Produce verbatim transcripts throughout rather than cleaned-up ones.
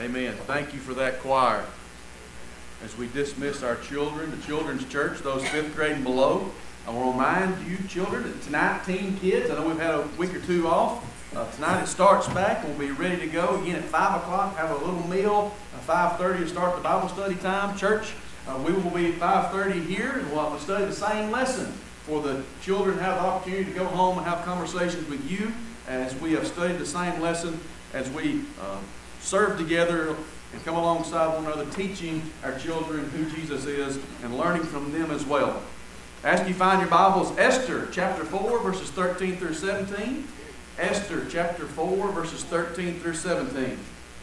Amen. Thank you for that choir. As we dismiss our children, the children's church, those fifth grade and below, I want to remind you children that tonight, teen kids, I know we've had a week or two off. Uh, tonight it starts back. We'll be ready to go again at five o'clock, have a little meal. At five thirty to start the Bible study time. Church, uh, we will be at five thirty here, and we'll have to study the same lesson for the children to have the opportunity to go home and have conversations with you as we have studied the same lesson, as we uh, serve together and come alongside one another, teaching our children who Jesus is and learning from them as well. As you find your Bibles, Esther chapter four, verses thirteen through seventeen. Esther chapter four, verses thirteen through seventeen.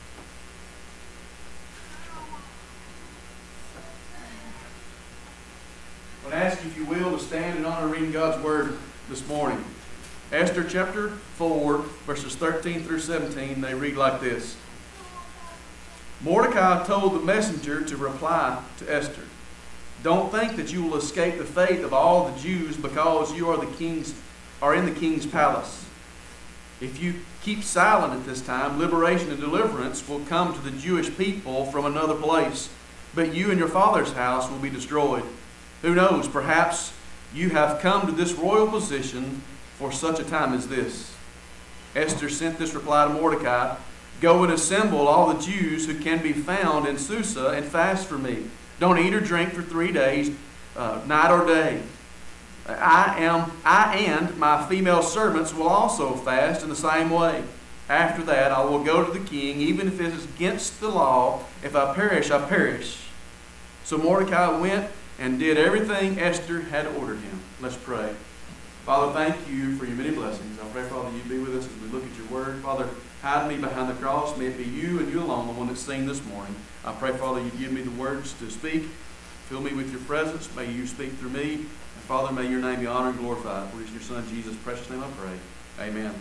I would ask you, if you will, to stand in honor of reading God's Word this morning. Esther chapter four, verses thirteen through seventeen, they read like this. Mordecai told the messenger to reply to Esther, "Don't think that you will escape the fate of all the Jews because you are the king's, are in the king's palace. If you keep silent at this time, liberation and deliverance will come to the Jewish people from another place, but you and your father's house will be destroyed. Who knows, perhaps you have come to this royal position for such a time as this." Esther sent this reply to Mordecai, "Go and assemble all the Jews who can be found in Susa and fast for me. Don't eat or drink for three days, uh, night or day. I am, I and my female servants will also fast in the same way. After that, I will go to the king, even if it is against the law. If I perish, I perish." So Mordecai went and did everything Esther had ordered him. Let's pray. Father, thank you for your many blessings. I pray, Father, you be with us as we look at your word. Father, hide me behind the cross. May it be you and you alone, the one that's seen this morning. I pray, Father, you give me the words to speak. Fill me with your presence. May you speak through me. And Father, may your name be honored and glorified. For it is your Son, Jesus' precious name I pray. Amen.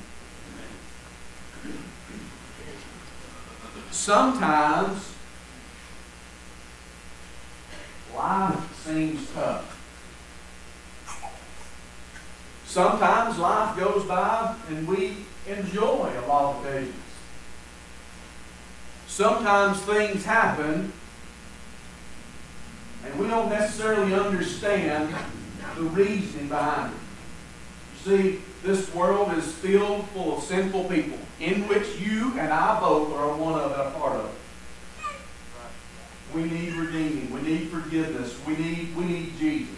Sometimes life seems tough. Sometimes life goes by and we enjoy a lot of occasions. Sometimes things happen and we don't necessarily understand the reasoning behind it. You see, this world is filled full of sinful people, in which you and I both are one of and a part of. We need redeeming. We need forgiveness. We need, we need Jesus.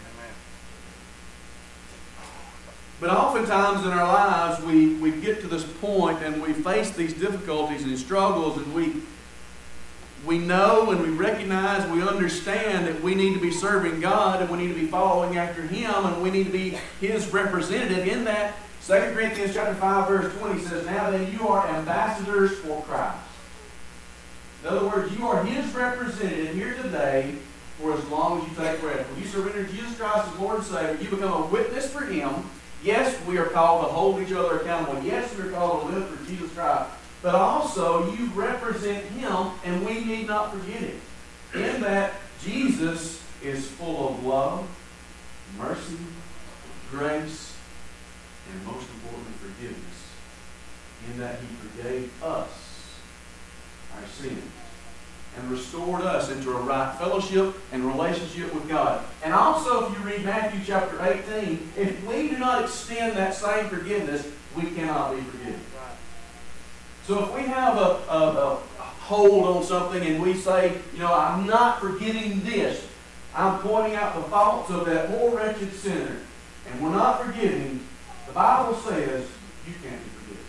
But oftentimes in our lives, we, we get to this point and we face these difficulties and struggles, and we, we know and we recognize, we understand that we need to be serving God and we need to be following after Him and we need to be His representative. In that, Second Corinthians chapter five, verse twenty says, "Now then you are ambassadors for Christ." In other words, you are His representative here today for as long as you take breath. When you surrender to Jesus Christ as Lord and Savior, you become a witness for Him. Yes, we are called to hold each other accountable. Yes, we are called to live for Jesus Christ. But also, you represent Him, and we need not forget it. In that, Jesus is full of love, mercy, grace, and most importantly, forgiveness. In that He forgave us our sins and restored us into a right fellowship and relationship with God. And also, if you read Matthew chapter eighteen, if we do not extend that same forgiveness, we cannot be forgiven. So if we have a, a, a hold on something and we say, you know, I'm not forgetting this, I'm pointing out the faults of that poor wretched sinner, and we're not forgiving, the Bible says you can't be forgiven.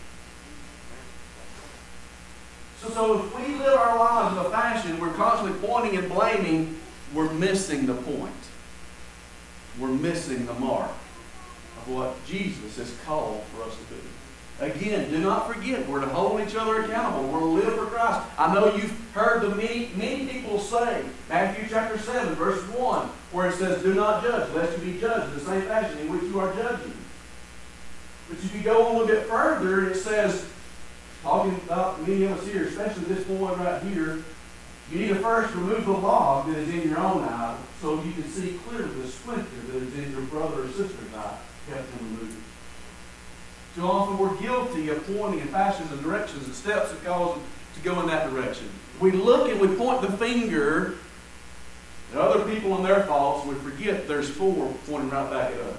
So, so if we live our lives in a fashion we're constantly pointing and blaming, we're missing the point. We're missing the mark of what Jesus has called for us to do. Again, do not forget, we're to hold each other accountable. We're to live for Christ. I know you've heard the many, many people say, Matthew chapter seven, verse one, where it says, "Do not judge, lest you be judged in the same fashion in which you are judging." But if you go a little bit further, it says, talking about many of us here, especially this boy right here, you need to first remove the log that is in your own eye so you can see clearly the splinter that is in your brother or sister's eye. Kept them removed. Too often we're guilty of pointing and fashions and directions and steps that cause to go in that direction. We look and we point the finger at other people and their faults, we forget there's four pointing right back at us.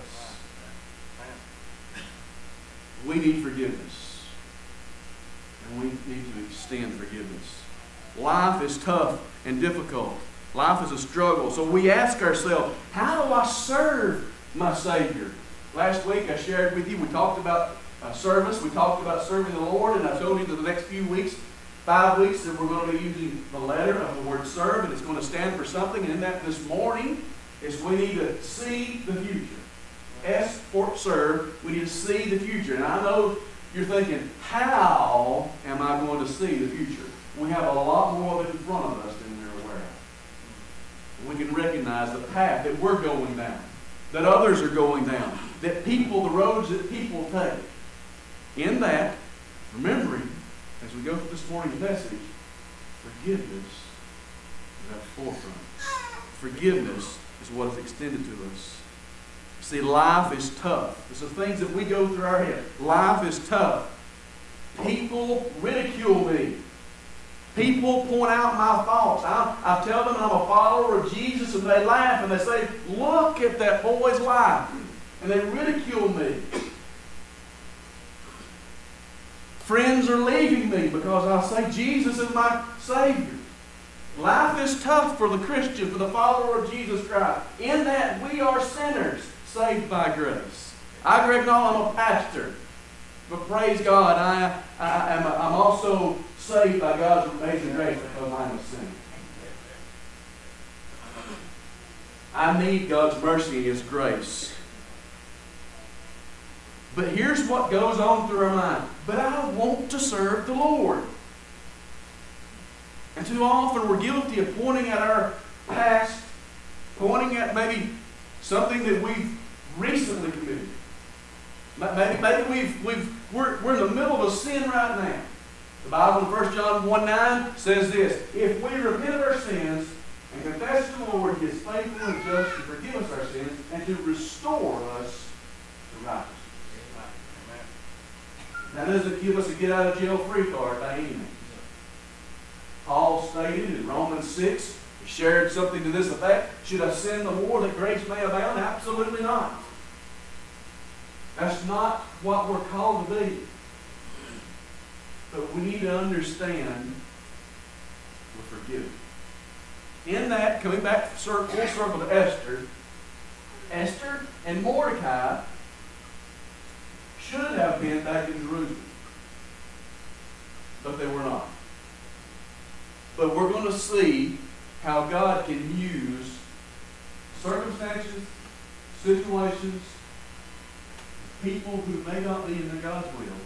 We need forgiveness. And we need to extend forgiveness. Life is tough and difficult. Life is a struggle. So we ask ourselves, how do I serve my Savior? Last week I shared with you, we talked about uh, service. We talked about serving the Lord. And I told you that the next few weeks, five weeks, that we're going to be using the letter of the word serve. And it's going to stand for something. And in that this morning is we need to see the future. S for serve, we need to see the future. And I know you're thinking, how am I going to see the future? We have a lot more of it in front of us than we're aware of. We can recognize the path that we're going down, that others are going down, that people, the roads that people take. In that, remembering, as we go through this morning's message, forgiveness is at the forefront. Forgiveness is what is extended to us. See, life is tough. It's the things that we go through our head. Life is tough. People ridicule me. People point out my faults. I, I tell them I'm a follower of Jesus, and they laugh and they say, look at that boy's life. And they ridicule me. Friends are leaving me because I say Jesus is my Savior. Life is tough for the Christian, for the follower of Jesus Christ. In that we are sinners, saved by grace. I, Greg Knoll, I'm a pastor. But praise God, I, I, am, I'm also saved by God's amazing grace because I'm a sinner. I need God's mercy and His grace. But here's what goes on through our mind. But I want to serve the Lord. And too often we're guilty of pointing at our past, pointing at maybe something that we've recently committed. Maybe, maybe we've, we've, we're, we're in the middle of a sin right now. The Bible in First John one nine says this, if we repent of our sins and confess to the Lord, He is faithful and just to forgive us our sins and to restore us to righteousness. That doesn't give us a get-out-of-jail-free card by any means. Paul stated in Romans six, he shared something to this effect, should I sin the more that grace may abound? Absolutely not. That's not what we're called to be. But we need to understand we're forgiven. In that, coming back full circle to Esther, Esther and Mordecai should have been back in Jerusalem. But they were not. But we're going to see how God can use circumstances, situations, people who may not be in God's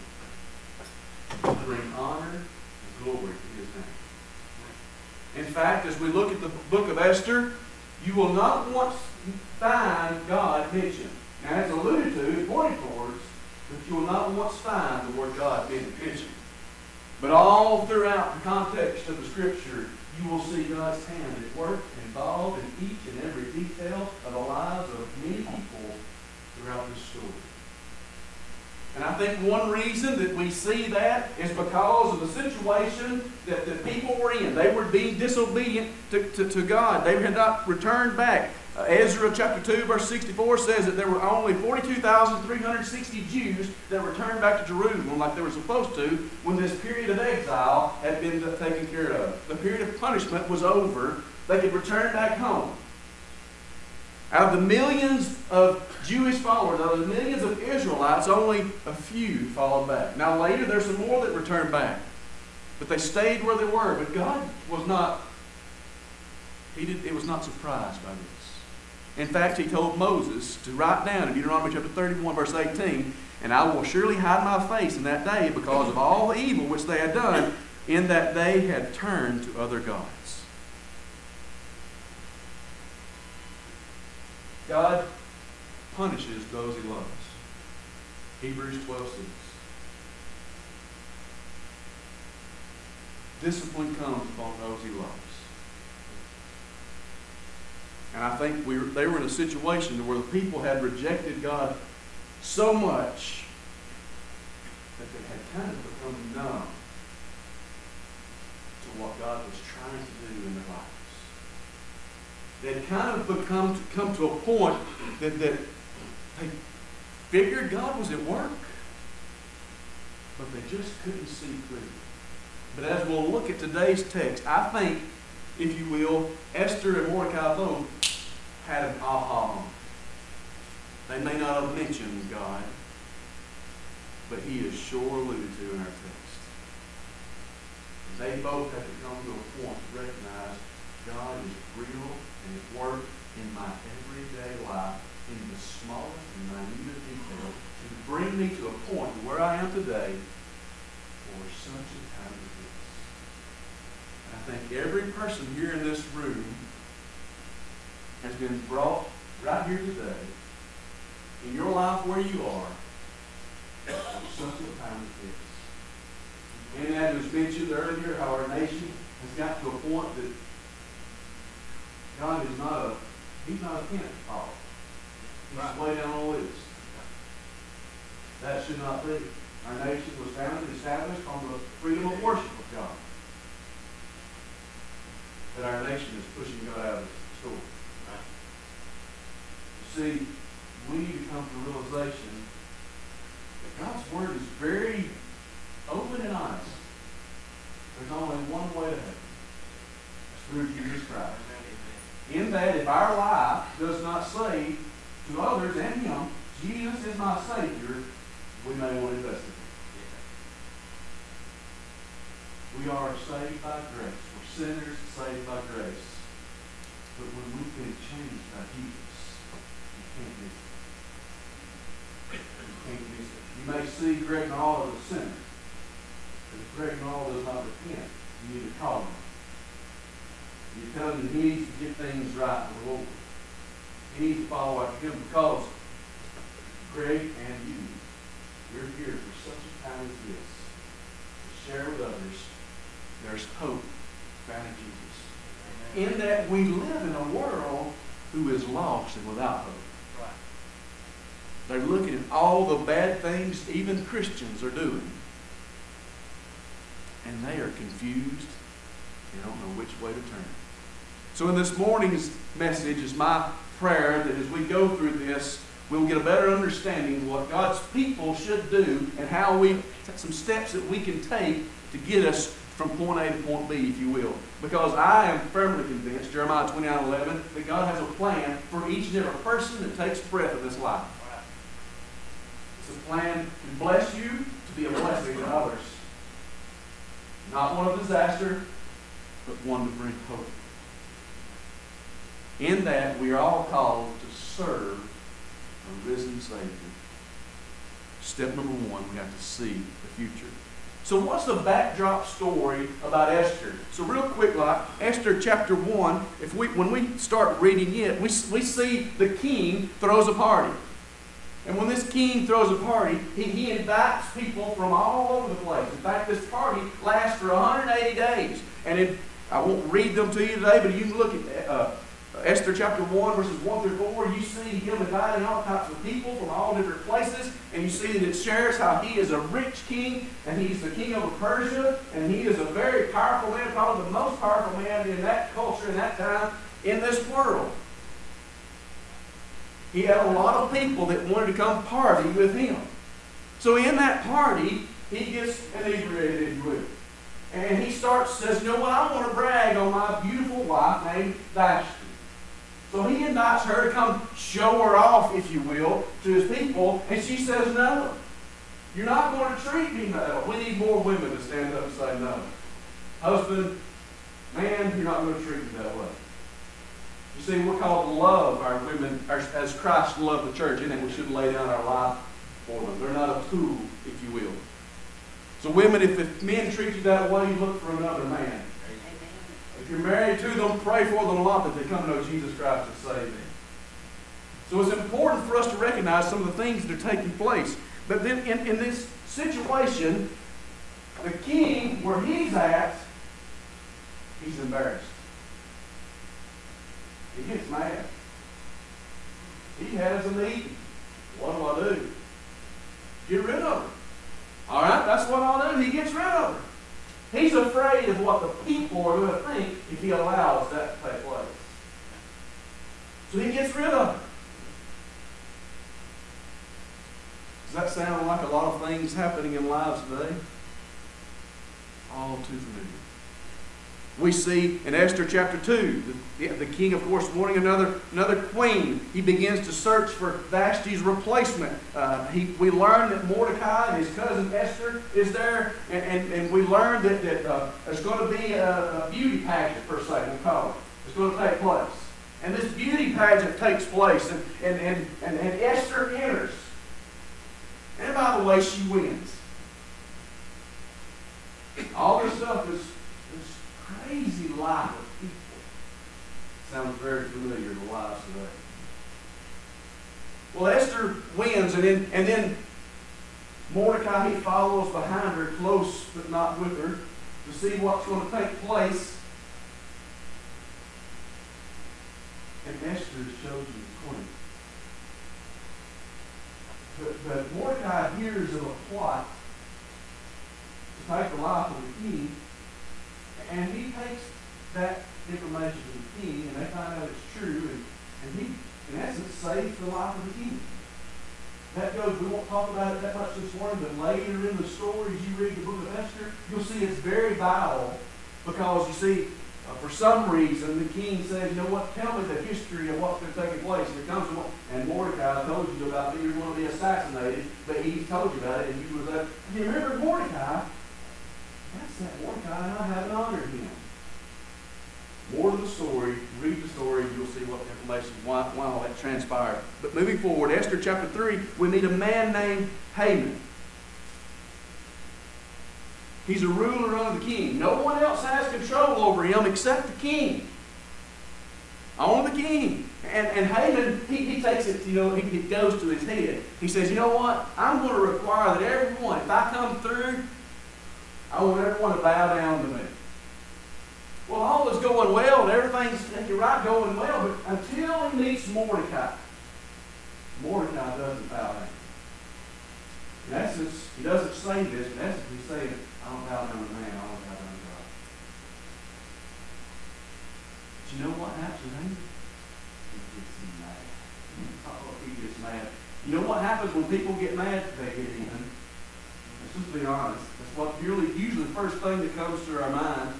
will to bring honor and glory to His name. In fact, as we look at the book of Esther, you will not once find God mentioned. Now, it's alluded to, it's pointed towards, but you will not once find the word God being mentioned. But all throughout the context of the Scripture, you will see God's hand at work, involved in each and every detail of the lives of many people throughout this story. And I think one reason that we see that is because of the situation that the people were in. They were being disobedient to, to, to God. They had not returned back. Uh, Ezra chapter two verse sixty-four says that there were only forty-two thousand three hundred sixty Jews that returned back to Jerusalem like they were supposed to when this period of exile had been taken care of. The period of punishment was over. They could return back home. Out of the millions of Jewish followers, out of the millions of Israelites, only a few followed back. Now later, there's some more that returned back. But they stayed where they were. But God was not, He did, it was not surprised by this. In fact, He told Moses to write down in Deuteronomy chapter thirty-one, verse eighteen, and I will surely hide my face in that day because of all the evil which they had done, in that they had turned to other gods. God punishes those He loves. Hebrews twelve six. Discipline comes upon those He loves. And I think we were, they were in a situation where the people had rejected God so much that they had kind of become numb to what God was trying to do in their lives. They had kind of become to come to a point that, that they figured God was at work, but they just couldn't see clearly. But as we'll look at today's text, I think, if you will, Esther and Mordecai both had an aha moment. They may not have mentioned God, but he is sure alluded to in our text. They both have to come to a point to recognize God is real and at work in my everyday life, in the smallest and minute detail, to bring me to a point where I am today for such a time as this. I think every person here in this room has been brought right here today, in your life where you are, for such a time as this. And as was mentioned earlier, how our nation has got to a point that God is not a, he's not a tent follower. He's right. Way down on the list. That should not be. Our nation was founded and established on the freedom of worship of God. But our nation is pushing God out of the store. Right. You see, we need to come to the realization that God's Word is very open and honest. There's only one way to heaven. It's through Jesus Christ. In that, if our life does not say to others and Him, Jesus is my Savior, we may want to investigate. We are saved by grace. We're sinners saved by grace. But when we've been changed by Jesus, you can't miss it. You can't miss it. You may see Greg Nall as a sinner. But if Greg Nall does not repent, you need to call him. You tell him that he needs to get things right with the Lord. He needs to follow after Him, because Greg and you, we're here for such a time as this to share with others there's hope found in Jesus. Amen. In that we live in a world who is lost and without hope. Right. They're looking at all the bad things even Christians are doing, and they are confused. They don't know which way to turn. So in this morning's message is my prayer that as we go through this, we'll get a better understanding of what God's people should do and how we, some steps that we can take to get us from point A to point B, if you will. Because I am firmly convinced, Jeremiah twenty-nine eleven, that God has a plan for each and every person that takes breath of this life. It's a plan to bless you, to be a blessing to others. Not one of disaster, but one to bring hope. In that, we are all called to serve a risen Savior. Step number one, we have to see the future. So what's the backdrop story about Esther? So real quick, like Esther chapter one, if we when we start reading it, we, we see the king throws a party. And when this king throws a party, he, he invites people from all over the place. In fact, this party lasts for one hundred eighty days. And it, I won't read them to you today, but you can look at uh, Esther chapter one, verses one through four. You see him inviting all types of people from all different places. And you see that it shares how he is a rich king, and he's the king of Persia, and he is a very powerful man, probably the most powerful man in that culture, in that time, in this world. He had a lot of people that wanted to come party with him. So in that party, he gets inebriated, if you will. And he starts, says, you know what, I want to brag on my beautiful wife named Vashti. So he invites her to come show her off, if you will, to his people. And she says, no, you're not going to treat me that way. We need more women to stand up and say no. Husband, man, you're not going to treat me that way. You see, we're called to love our women as Christ loved the church, and we should lay down our life for them. They're not a tool, if you will. So women, if, if men treat you that way, you look for another man. Amen. If you're married to them, pray for them a lot that they come to know Jesus Christ as Savior. So it's important for us to recognize some of the things that are taking place. But then in, in this situation, the king, where he's at, he's embarrassed. He gets mad. He has a meeting. What do I do? Get rid of her. All right, that's what I'll do. He gets rid of her. He's afraid of what the people are going to think if he allows that to take place. So he gets rid of it. Does that sound like a lot of things happening in lives today? All too familiar. We see in Esther chapter two, the, the king, of course, wanting another, another queen. He begins to search for Vashti's replacement. Uh, he, we learn that Mordecai and his cousin Esther is there, and, and, and we learn that, that uh, there's going to be a, a beauty pageant, per se, we'll call it. It's going to take place. And this beauty pageant takes place, and, and, and, and, and Esther enters. And by the way, she wins. All this stuff is this crazy life of people. Sounds very familiar to lives today. Well, Esther wins, and then, and then Mordecai, he follows behind her, close but not with her, to see what's going to take place. And Esther is chosen queen. But, but Mordecai hears of a plot to take the life of the king, and he takes that information to the king, and they find out it's true, and, and he, in essence, saves the life of the king. That goes, we won't talk about it that much this morning, but later in the story, as you read the book of Esther, you'll see it's very vital, because you see, Uh, for some reason, the king said, you know what, tell me the history of what's been taking place. And it comes to, and Mordecai told you about that you're going to be assassinated, but he told you about it, and you was like, you remember Mordecai? That's that Mordecai, and I haven't honored him. More to the story, read the story, you'll see what information, why, why all that transpired. But moving forward, Esther chapter three, we meet a man named Haman. He's a ruler under the king. No one else has control over him except the king. Only the king. And, and Haman, he, he takes it, you know, he, it goes to his head. He says, you know what? I'm going to require that everyone, if I come through, I want everyone to bow down to me. Well, all is going well, and everything's you're right going well, but until he meets Mordecai, Mordecai doesn't bow down. In essence, he doesn't say this, in essence, he's saying, I don't bow down to man, I don't bow down to God. But you know what happens, Haman? He gets mad. Oh, he gets mad. You know what happens when people get mad? They get even. Let's just be honest. That's what usually, usually the first thing that comes to our mind.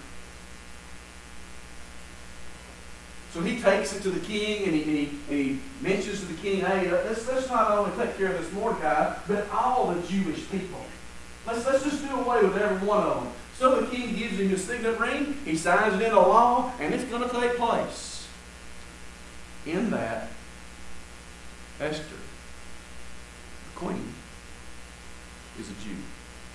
So he takes it to the king, and he, and he, and he mentions to the king, hey, let's, let's not only take care of this Mordecai, but all the Jewish people. Let's, let's just do away with every one of them. So the king gives him his signet ring, he signs it into law, and it's going to take place. In that, Esther, the queen, is a Jew.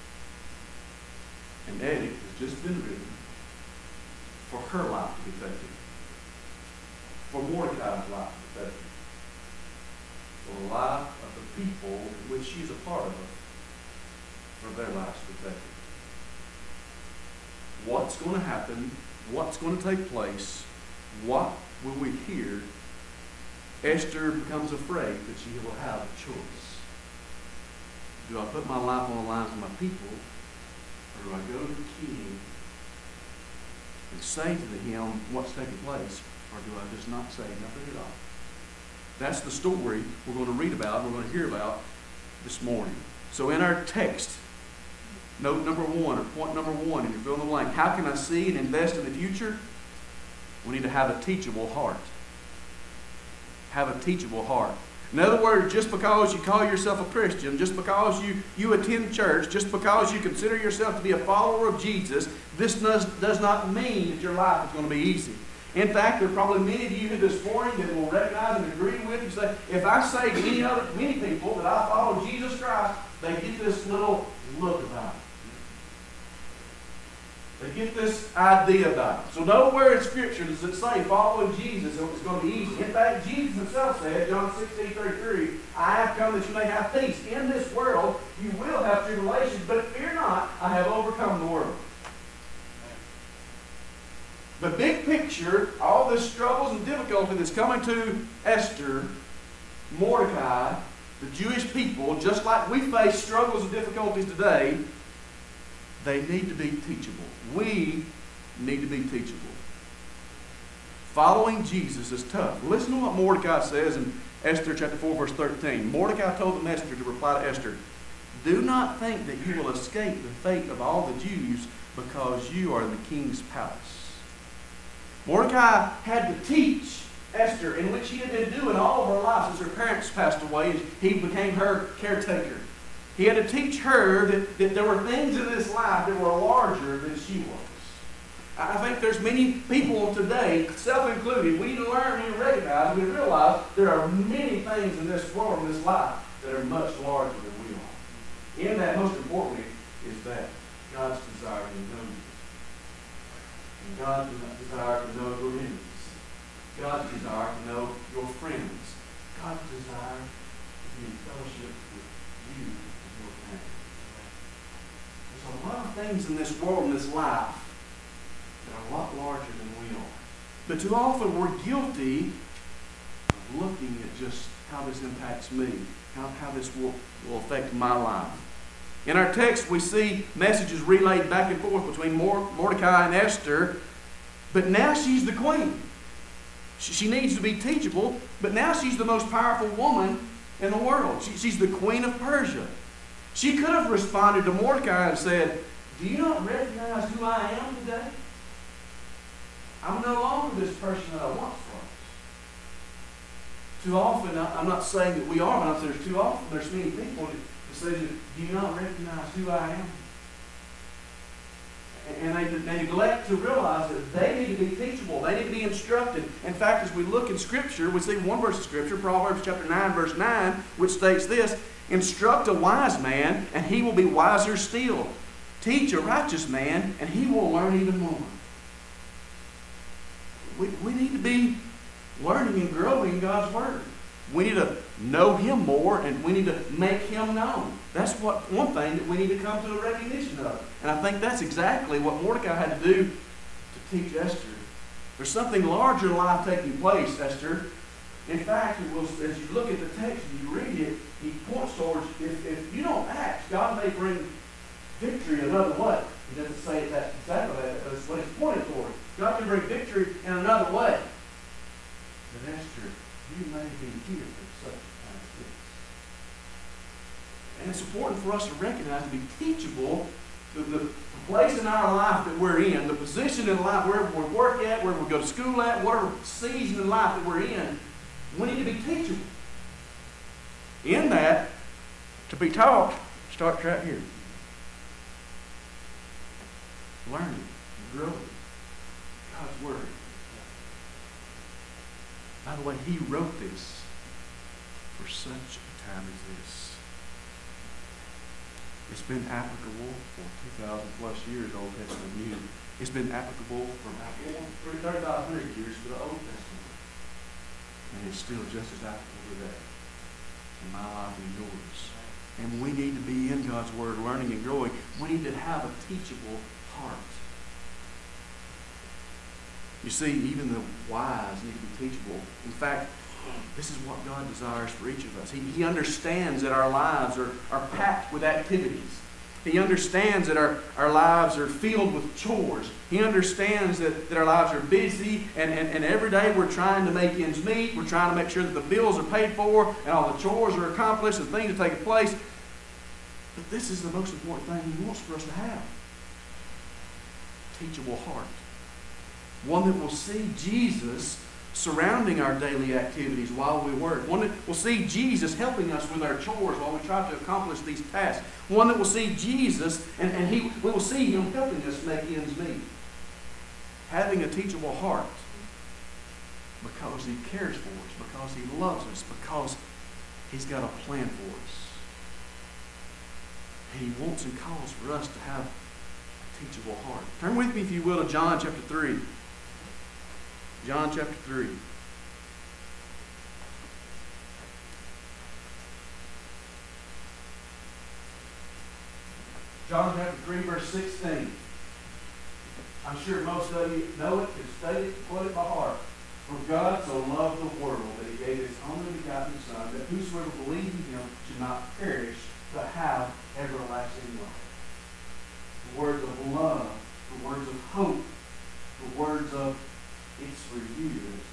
An edict has just been written for her life to be taken. For Mordecai's life to be taken. For the life of the people which she's a part of, for their lives to be taken. What's going to happen? What's going to take place? What will we hear? Esther becomes afraid that she will have a choice. Do I put my life on the line for my people, or do I go to the king and say to him what's taking place, or do I just not say nothing at all? That's the story we're going to read about, we're going to hear about this morning. So in our text, note number one, or point number one, and you fill in the blank, how can I see and invest in the future? We need to have a teachable heart. Have a teachable heart. In other words, just because you call yourself a Christian, just because you, you attend church, just because you consider yourself to be a follower of Jesus, this does, does not mean that your life is going to be easy. In fact, there are probably many of you this morning that will recognize and agree with you. Say, if I say to many other many people that I follow Jesus Christ, they get this little look about it. They get this idea about it. So nowhere in Scripture does it say following Jesus is going to be easy. In fact, Jesus himself said, John sixteen thirty-three, I have come that you may have peace. In this world you will have tribulation, but fear not, I have overcome the world. The big picture, all this struggles and difficulty that's coming to Esther, Mordecai, the Jewish people, just like we face struggles and difficulties today, They need to be teachable. We need to be teachable. Following Jesus is tough. Listen to what Mordecai says in Esther chapter four, verse thirteen. Mordecai told the messenger to reply to Esther, "Do not think that you will escape the fate of all the Jews because you are in the king's palace." Mordecai had to teach Esther, in which he had been doing all of her life since her parents passed away and he became her caretaker. He had to teach her that, that there were things in this life that were larger than she was. I think there's many people today, self-included, we need to learn and recognize, we realize there are many things in this world, in this life, that are much larger than we are. In that, most importantly, is that God's desire to know you. And God's desire to know your enemies. God's desire to know your friends. God's desire to be in fellowship with you and your family. There's a lot of things in this world, in this life, that are a lot larger than we are. But too often we're guilty of looking at just how this impacts me, how, how this will, will affect my life. In our text, we see messages relayed back and forth between Mordecai and Esther, but now she's the queen. She needs to be teachable, but now she's the most powerful woman in the world. She, she's the queen of Persia. She could have responded to Mordecai and said, "Do you not recognize who I am today? I'm no longer this person that I once was." Too often, I'm not saying that we are, but I'm saying there's too often, there's many people that say, "Do you not recognize who I am?" And they, they neglect to realize that they need to be teachable. They need to be instructed. In fact, as we look in Scripture, we see one verse of Scripture, Proverbs chapter nine, verse nine, which states this, "Instruct a wise man, and he will be wiser still. Teach a righteous man, and he will learn even more." We, we need to be learning and growing in God's Word. We need to know Him more, and we need to make Him known. That's what one thing that we need to come to a recognition of. And I think that's exactly what Mordecai had to do to teach Esther. There's something larger in life taking place, Esther. In fact, it was, as you look at the text and you read it, he points towards, if, if you don't act, God may bring victory another way. He doesn't say it that exactly that, but that's what he's pointing toward. God can bring victory in another way. But Esther, you may be here for such a time as this. And it's important for us to recognize, to be teachable, the, the place in our life that we're in, the position in life, wherever we work at, wherever we go to school at, whatever season in life that we're in, we need to be teachable. In that, to be taught, starts right here. Learning, growing, God's Word. By the way, He wrote this for such a time as this. It's been applicable for two thousand plus years, Old Testament and New. It's been applicable for about thirty-five hundred years for the Old Testament. And it's still just as applicable today in my life and yours. And we need to be in God's Word, learning and growing. We need to have a teachable heart. You see, even the wise need to be teachable. In fact, this is what God desires for each of us. He, he understands that our lives are, are packed with activities. He understands that our, our lives are filled with chores. He understands that, that our lives are busy, and, and, and every day we're trying to make ends meet. We're trying to make sure that the bills are paid for and all the chores are accomplished and things are taking place. But this is the most important thing He wants for us to have. Teachable heart. One that will see Jesus surrounding our daily activities while we work. One that will see Jesus helping us with our chores while we try to accomplish these tasks. One that will see Jesus, and, and he, we will see Him helping us make ends meet. Having a teachable heart because He cares for us, because He loves us, because He's got a plan for us. And He wants and calls for us to have a teachable heart. Turn with me, if you will, to John chapter three. John chapter three. John chapter three, verse sixteen. I'm sure most of you know it, can state it, quote it by heart. For God so loved the world that He gave His only begotten Son, that whosoever believes in Him should not perish, but have everlasting life. the words of love, the words of hope, the words of, it's for you, it's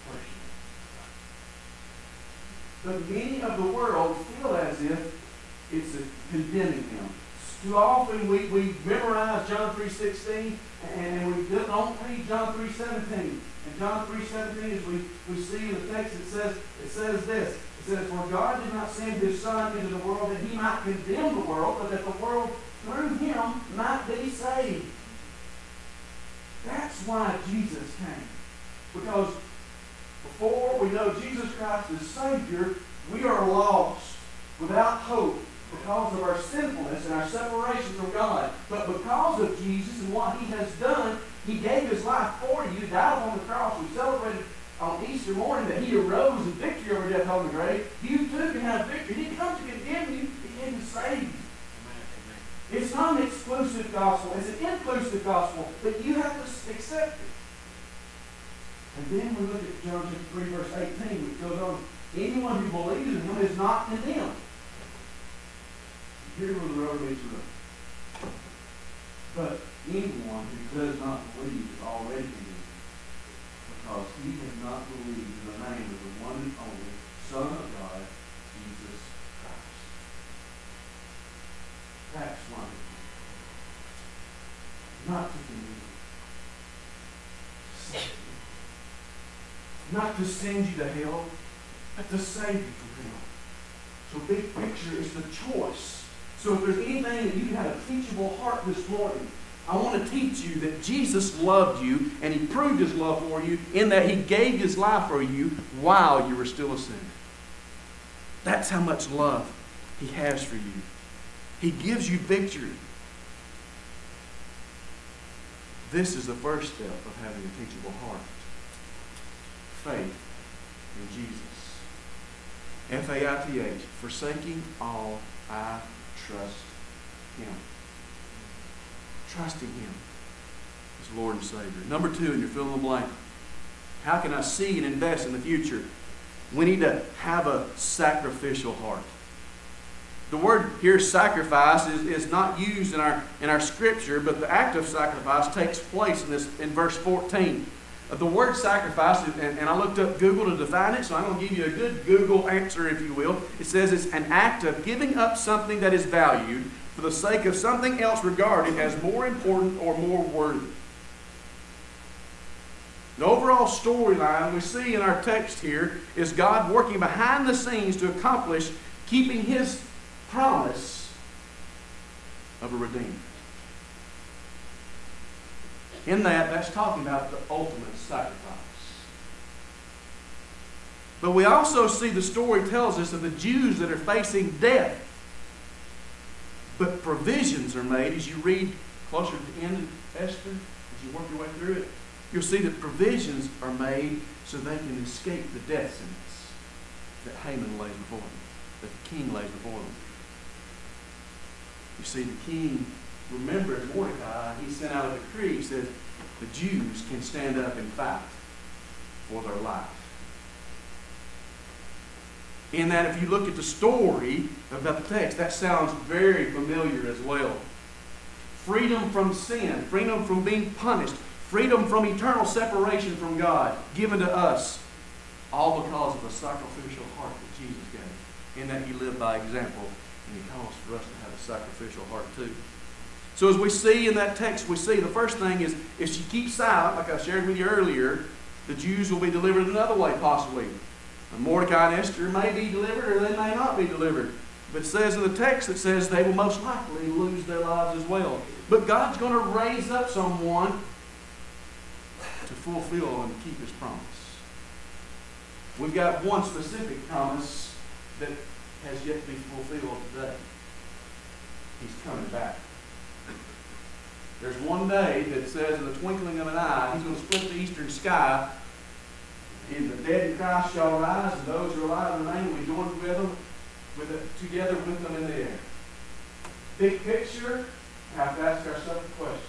personal. But many of the world feel as if it's a condemning him. Too often we, we memorize John three sixteen and we don't read John three seventeen. And John three seventeen, as we, we see in the text, it says, it says this. It says, for God did not send his Son into the world that he might condemn the world, but that the world through him might be saved. That's why Jesus came. Because before we know Jesus Christ as Savior, we are lost, without hope, because of our sinfulness and our separation from God. But because of Jesus and what he has done, he gave his life for you, died on the cross. We celebrated on Easter morning that he arose in victory over death, hell, and the grave. You too can have victory. He didn't come to condemn you, he came to save you. It's not an exclusive gospel. It's an inclusive gospel, but you have to accept it. And then we look at John chapter three, verse eighteen, which goes on, anyone who believes in him is not condemned. Here where the rubber meets the road. But anyone who does not believe is already condemned, because he has not believed in the name of the one and only Son of God, Jesus Christ. That's why he came. Not to condemn you. Save you. Not to send you to hell, but to save you from hell. So big picture is the choice. So if there's anything that you have a teachable heart this morning, I want to teach you that Jesus loved you and he proved his love for you in that he gave his life for you while you were still a sinner. That's how much love he has for you. He gives you victory. This is the first step of having a teachable heart. Faith in Jesus. F A I T H, forsaking all, I trust him. Trusting him as Lord and Savior. Number two, and you're filling the blank. How can I see and invest in the future? We need to have a sacrificial heart. The word here, sacrifice, is, is not used in our in our scripture, but the act of sacrifice takes place in this in verse fourteen. The word sacrifice, and, and I looked up Google to define it, so I'm going to give you a good Google answer, if you will. It says it's an act of giving up something that is valued for the sake of something else regarded as more important or more worthy. The overall storyline we see in our text here is God working behind the scenes to accomplish keeping his promise of a redeemer. In that, that's talking about the ultimate sacrifice. But we also see the story tells us of the Jews that are facing death. But provisions are made as you read closer to the end of Esther, as you work your way through it. You'll see that provisions are made so they can escape the death sentence that Haman lays before them, that the king lays before them. You see, the king remembered Mordecai. He sent out a decree. He said the Jews can stand up and fight for their life. In that, if you look at the story about the text, that sounds very familiar as well. Freedom from sin, freedom from being punished, freedom from eternal separation from God, given to us, all because of the sacrificial heart that Jesus gave. In that he lived by example, and he calls for us to have a sacrificial heart too. So as we see in that text, we see the first thing is, if she keeps silent, like I shared with you earlier, the Jews will be delivered another way possibly. And Mordecai and Esther may be delivered or they may not be delivered. But it says in the text, it says they will most likely lose their lives as well. But God's going to raise up someone to fulfill and keep his promise. We've got one specific promise that has yet to be fulfilled today. He's coming back. There's one day that says in the twinkling of an eye, he's going to split the eastern sky, and the dead in Christ shall rise, and those who are alive and remain will be joined with them, with it, together with them in the air. Big picture, we have to ask ourselves the question,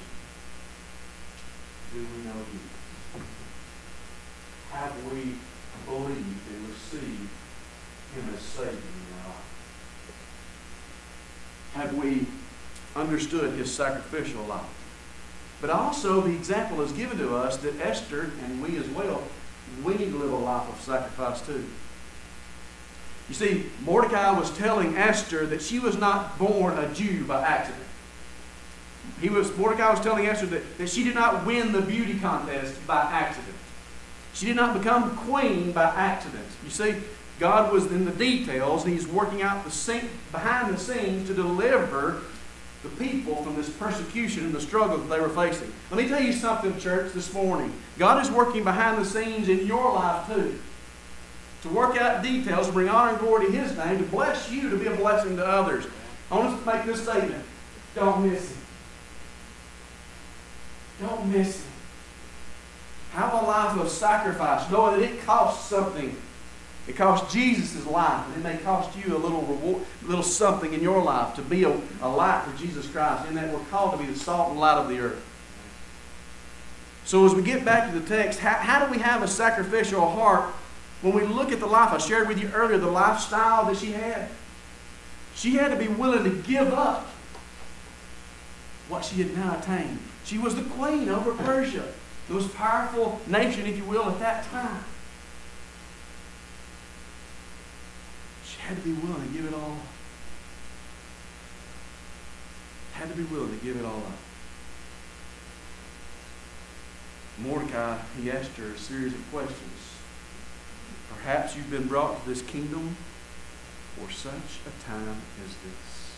do we know you? Have we believed and received him as Savior in our life? Have we understood his sacrificial life. But also the example is given to us that Esther, and we as well, we need to live a life of sacrifice too. You see, Mordecai was telling Esther that she was not born a Jew by accident. He was, Mordecai was telling Esther that, that she did not win the beauty contest by accident. She did not become queen by accident. You see, God was in the details, and He's working out the scene, behind the scenes to deliver the people from this persecution and the struggle that they were facing. Let me tell you something, church, this morning. God is working behind the scenes in your life too, to work out details, to bring honor and glory to His name, to bless you, to be a blessing to others. I want us to make this statement. Don't miss Him. Don't miss Him. Have a life of sacrifice, knowing that it costs something. It cost Jesus' life, and it may cost you a little reward, a little something in your life to be a, a light for Jesus Christ, in that we're called to be the salt and light of the earth. So as we get back to the text, how, how do we have a sacrificial heart when we look at the life? I shared with you earlier the lifestyle that she had. She had to be willing to give up what she had now attained. She was the queen over Persia, the most powerful nation, if you will, at that time. Had to be willing to give it all up. Had to be willing to give it all up. Mordecai, he asked her a series of questions. Perhaps you've been brought to this kingdom for such a time as this.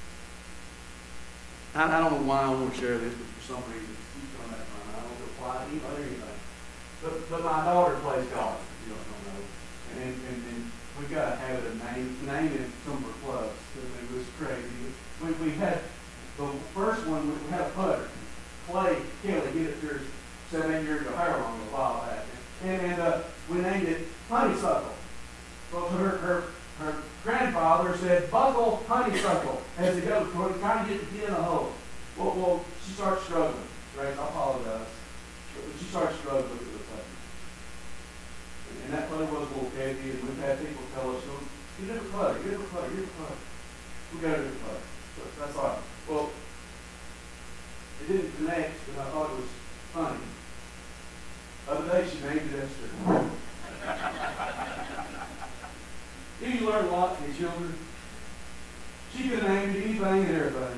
I, I don't know why I want to share this, but for some reason, it keeps coming back to my mind. I don't know why, anybody, or anything. But, but my daughter plays golf, if you don't know. And, and, and we've got to have it a name, naming some of our clubs. It was crazy. We, we had the first one, we had a putter. Clay Kelly, get it through seven, eight years ago, however long, a while back. And, and uh, we named it Honeysuckle. Well, her, her, her grandfather said, buckle honeysuckle as it goes, trying to get the kid in the hole. Well, well, she starts struggling. Right? I apologize. But she starts struggling with the putter. And that putter was a little heavy, and we've had people tell us, no, get a different putter, get a different putter, get a different putter. We got a different putter. So that's all right. Well, it didn't connect, but I thought it was funny. The other day, she named it Esther. Do you learn a lot from your children? She could have named anything and everything.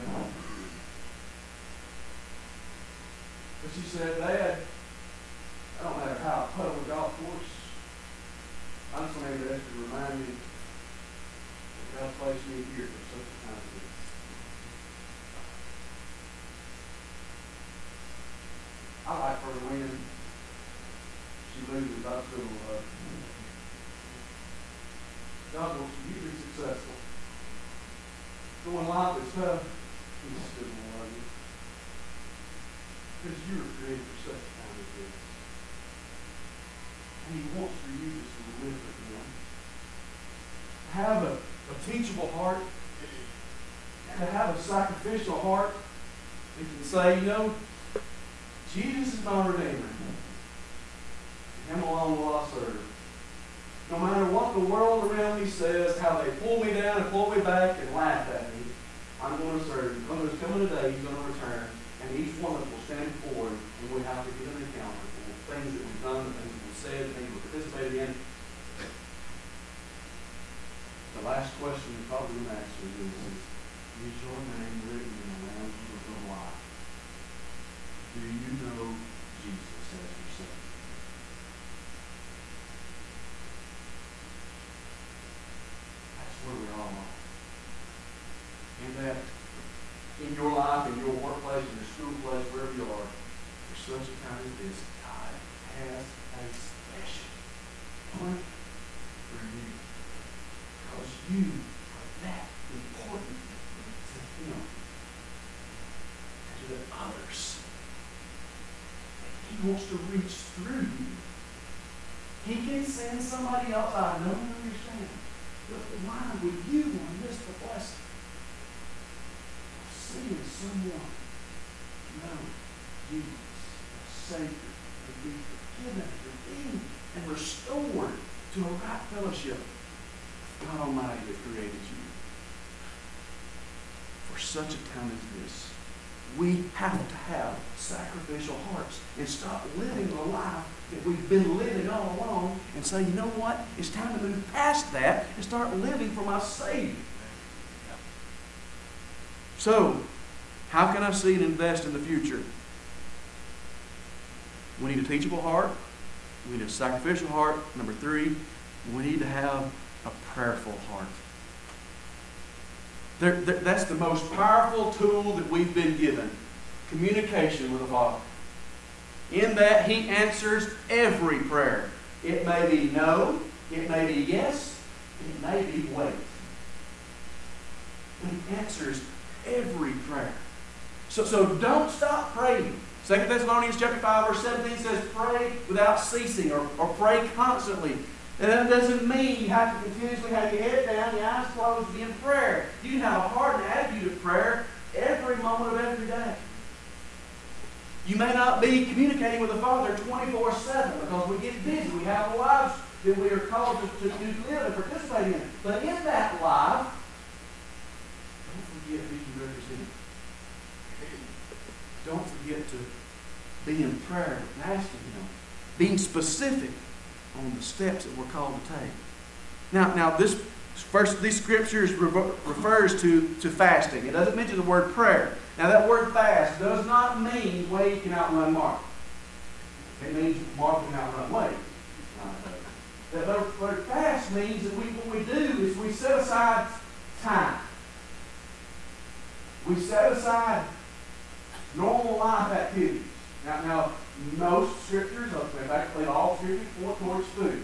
But she said, Dad, I don't matter how I putt on the golf course, I'm just named Esther to remind me that God placed me here for such a time as this. I like her to win. She loses, I still love her. God wants you to be successful. So when life is tough, He still will love you. Because you were created for such a time as this. And He wants for you just to live with Him. Have a, a teachable heart. And to have a sacrificial heart. You can say, you know, Jesus is my Redeemer. Him alone will I serve. No matter what the world around me says, how they pull me down and pull me back and laugh at me, I'm going to serve Him. Because there's coming a day He's going to return, and each one of us will stand before Him, and we have to give an account for the things that we've done, the things that we've said, the things we've participated in. The last question you're probably going to ask is, is your name written in the Lamb's Book of Life? Do you know Jesus as your Savior? That's where we all are. And that in your life, in your workplace, in your school place, wherever you are, for such a time as this, God has a special plan for you. Because you are that important to Him and to the others. He wants to reach through you. He can send somebody else. I don't understand. But why would you want to miss the blessing of seeing someone know Jesus, the Savior, and be forgiven, redeemed, and restored to a right fellowship with God Almighty that created you? for such a time as this. We have to have sacrificial hearts and stop living the life that we've been living all along and say, you know what? It's time to move past that and start living for my Savior. So, how can I see and invest in the future? We need a teachable heart. We need a sacrificial heart. Number three, we need to have a prayerful heart. There, there, that's the most powerful tool that we've been given. Communication with the Father. In that, He answers every prayer. It may be no, it may be yes, it may be wait. But He answers every prayer. So, so don't stop praying. Second Thessalonians chapter five, verse seventeen says, pray without ceasing, or, or pray constantly. And that doesn't mean you have to continuously have your head down, your eyes closed, be in prayer. You can have a heart and attitude of prayer every moment of every day. You may not be communicating with the Father twenty-four seven because we get busy. We have lives that we are called to, to, to live and participate in. But in that life, don't forget who you represent. Don't forget to be in prayer and asking Him. Being specific on the steps that we're called to take. Now, now this first, these scriptures rever, refers to, to fasting. It doesn't mention the word prayer. Now, that word fast does not mean Wade can outrun Mark. It means Mark can outrun Wade. That the word fast means that we, what we do is we set aside time. We set aside normal life activities. Now, now most scriptures, in fact, all scriptures point towards food.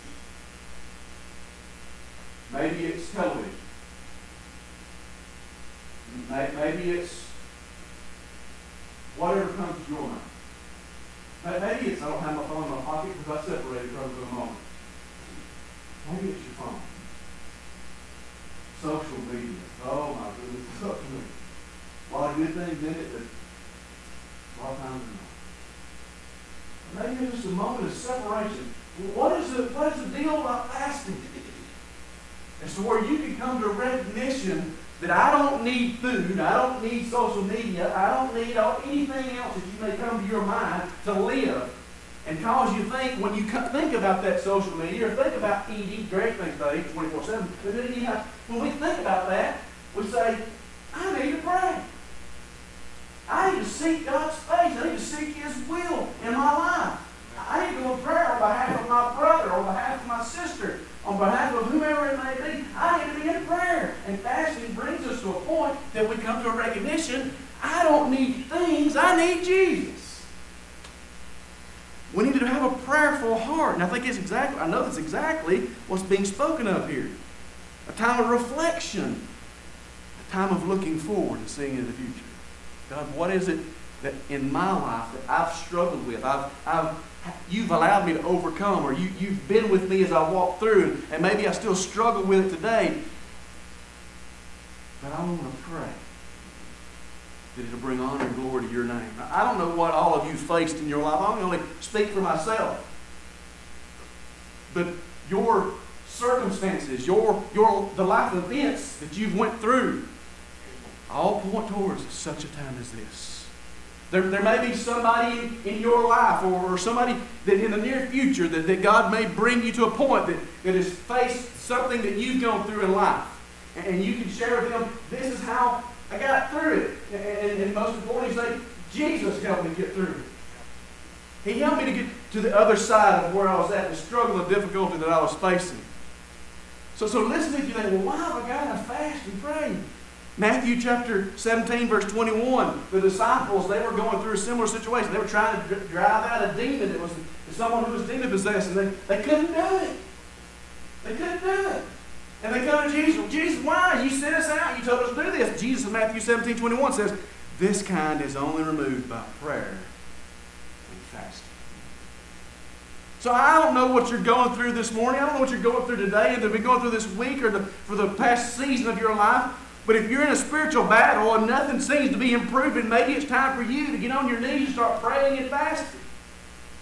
Maybe it's television. Maybe it's whatever comes to your mind. Maybe it's I don't have my phone in my pocket because I separated from it for a moment. Maybe it's your phone. Social media. Oh my goodness, social media. A lot of good things in it, but a lot of times not. Maybe it's just a moment of separation. What is the, what is the deal about fasting? It's to where you can come to a recognition that I don't need food, I don't need social media, I don't need anything else that you may come to your mind to live and cause you think, when you think about that social media or think about eating, great things about eating twenty-four seven, but then you have, when we think about that, we say, I need to pray. I need to seek God's face. I need to seek His will in my life. I need to go to prayer on behalf of my brother, on behalf of my sister, on behalf of whomever it may be. I need to be in prayer. And fasting brings us to a point that we come to a recognition, I don't need things, I need Jesus. We need to have a prayerful heart. And I think it's exactly, I know that's exactly what's being spoken of here. A time of reflection. A time of looking forward and seeing into the future. God, what is it that in my life that I've struggled with? I've, I've, you've allowed me to overcome, or you, you've been with me as I walk through, and maybe I still struggle with it today. But I want to pray that it'll bring honor and glory to your name. Now, I don't know what all of you faced in your life. I can only speak for myself. But your circumstances, your, your the life events that you've went through, all point towards such a time as this. There, there may be somebody in, in your life or, or somebody that in the near future that, that God may bring you to a point that, that has faced something that you've gone through in life. And, and you can share with them, this is how I got through it. And, and, and most importantly, say, Jesus helped me get through it. He helped me to get to the other side of where I was at, the struggle and difficulty that I was facing. So, so listen, if you think, well, why have I got to fast and pray? Matthew chapter seventeen, verse twenty-one, the disciples, they were going through a similar situation. They were trying to drive out a demon that was someone who was demon-possessed, and they, they couldn't do it. They couldn't do it. And they come to Jesus. Well, Jesus, why? You sent us out. You told us to do this. Jesus in Matthew seventeen, twenty-one says, this kind is only removed by prayer and fasting. So I don't know what you're going through this morning. I don't know what you're going through today, and that been going through this week or the, for the past season of your life. But if you're in a spiritual battle and nothing seems to be improving, maybe it's time for you to get on your knees and start praying and fasting.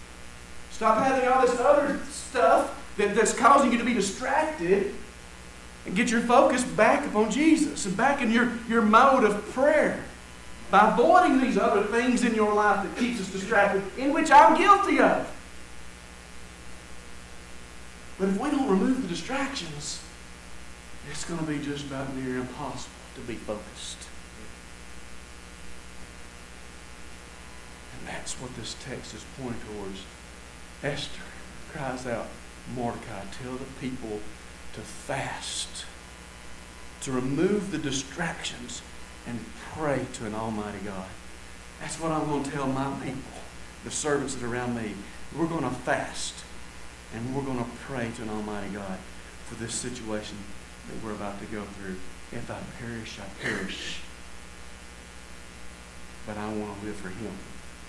Stop having all this other stuff that, that's causing you to be distracted And get your focus back upon Jesus and back in your, your mode of prayer. By avoiding these other things in your life that keeps us distracted, in which I'm guilty of. But if we don't remove the distractions, it's going to be just about near impossible to be focused. And that's what this text is pointing towards. Esther cries out, Mordecai, tell the people to fast, to remove the distractions and pray to an almighty God. That's what I'm going to tell my people, the servants that are around me. We're going to fast and we're going to pray to an almighty God for this situation that we're about to go through. If I perish, I perish. But I want to live for Him.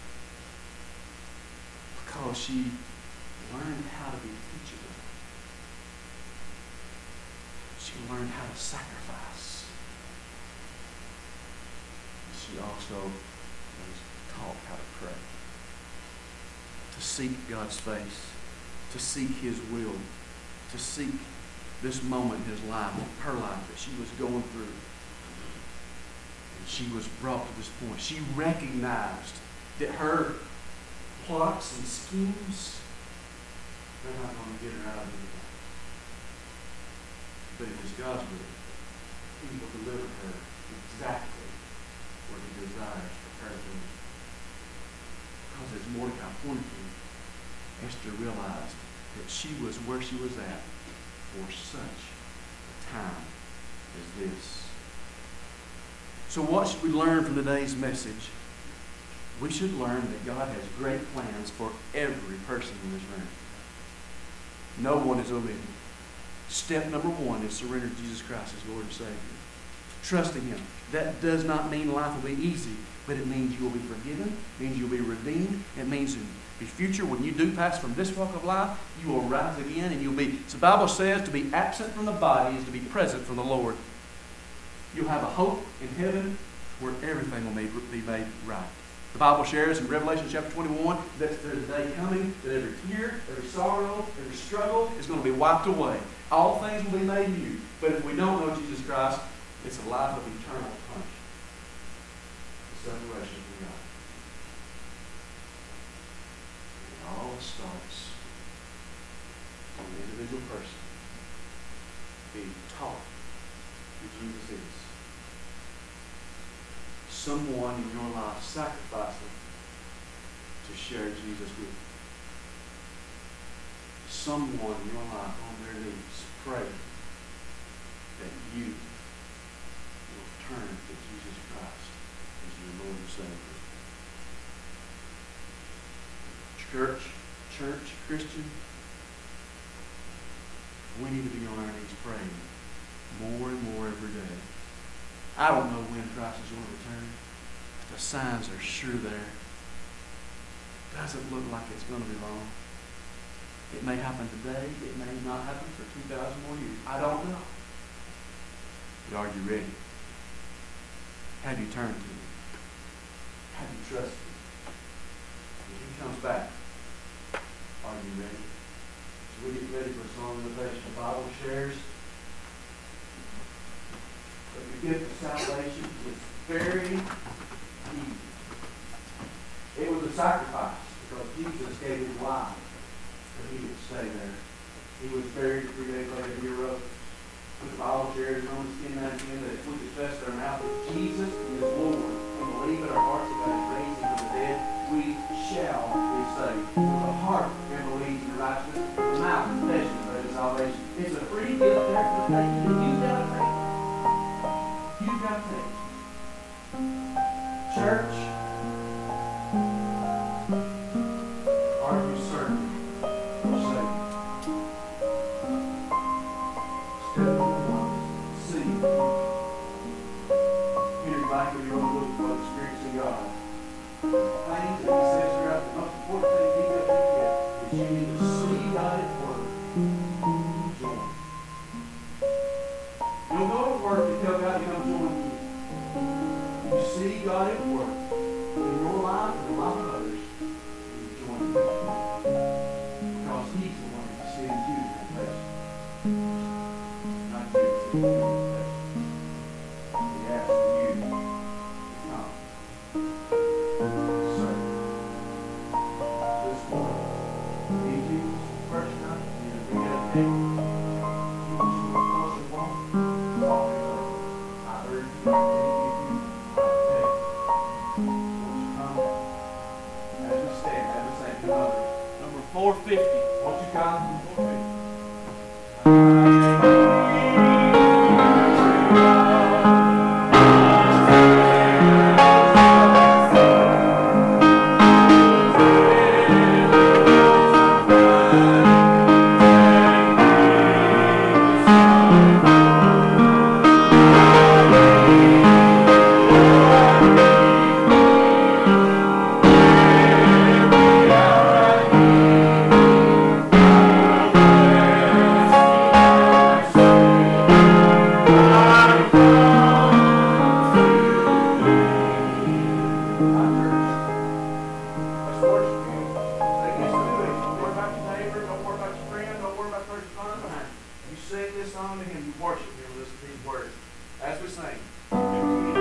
Because she learned how to be teachable. She learned how to sacrifice. She also was taught how to pray. To seek God's face. To seek His will. To seek this moment in His life, her life that she was going through. And she was brought to this point. She recognized that her plots and schemes, they're not going to get her out of it. But it is God's will. He will deliver her exactly where He desires for her to be. Because as Mordecai pointed to, Esther realized that she was where she was at for such a time as this. So what should we learn from today's message? We should learn that God has great plans for every person in this room. No one is omitted. Step number one is surrender to Jesus Christ as Lord and Savior. Trusting Him. That does not mean life will be easy, but it means you will be forgiven. It means you'll be redeemed. It means in the future, when you do pass from this walk of life, you will rise again and you'll be, so the Bible says, to be absent from the body is to be present from the Lord. You'll have a hope in heaven where everything will be made right. The Bible shares in Revelation chapter twenty-one that there's a day coming that every tear, every sorrow, every struggle is going to be wiped away. All things will be made new. But if we don't know Jesus Christ, it's a life of eternal punishment. Separation from God. It all starts from the individual person being taught who Jesus is. Someone in your life sacrificing to share Jesus with you. Someone in your life on their knees praying that you will turn to Jesus Christ as your Lord and Savior. Church, church, Christian, we need to be on our knees praying more and more every day. I don't know when Christ is going to return. The signs are sure there. Doesn't look like it's going to be long. It may happen today. It may not happen for two thousand more years. I don't know. But are you ready? Have you turned to Him? Have you trusted Him? When He comes back, are you ready? So we get ready for a song invitation. The Bible shares that the gift of salvation is very easy. It was a sacrifice because Jesus gave His life that He would stay there. He was buried three days later. He arose. The Bible shares in Romans ten nineteen that if we confess with our mouth that Jesus is Lord and believe in our hearts that God is raised Him from the dead, we shall be saved. With the heart and believe in righteousness, with the mouth confession of salvation. It's a free gift there for the taking. You've got to take it. You've got to take it. Church, are you certain or saved? Step number one, see. Henry Black, in your own book about experiencing God. Things that he says throughout the most important thing he does get is you need to see God at work. Join. You don't go to work and tell God to come join you. You see God at work in your life and the life of others, and you join Him. Because He's the one that sends you in that place. Not you. We ask you to come. Sir, this morning, need Jesus first night, you to begin a day. Jesus, you are close and walk. Walk with her. I urge you, any of you, I take. Won't you come? As we stand, as we say, another. Number four fifty. Won't you come? four fifty. You sing this song to him, you worship him, listen to these words. As we sing.